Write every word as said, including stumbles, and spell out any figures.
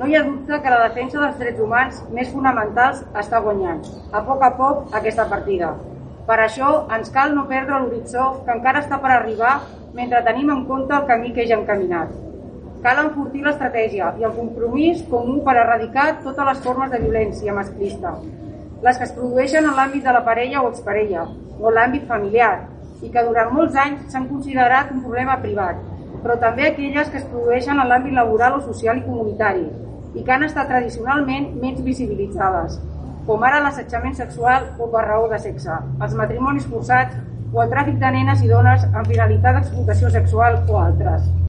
No hi ha dubte que la defensa dels drets humans més fonamentals està guanyant, a poc a poc, aquesta partida. Per això ens cal no perdre l'horitzó que encara està per arribar mentre tenim en compte el camí que ja hem caminat. Cal enfortir l'estratègia i el compromís comú per erradicar totes les formes de violència masclista, les que es produeixen en l'àmbit de la parella o exparella, o en l'àmbit familiar, i que durant molts anys s'han considerat un problema privat, però també aquelles que es produeixen en l'àmbit laboral o social i comunitari, i que han estat tradicionalment menys visibilitzades, com ara l'assetjament sexual o per raó de sexe, els matrimonis forçats o el tràfic de nenes i dones amb finalitat d'explotació sexual o altres.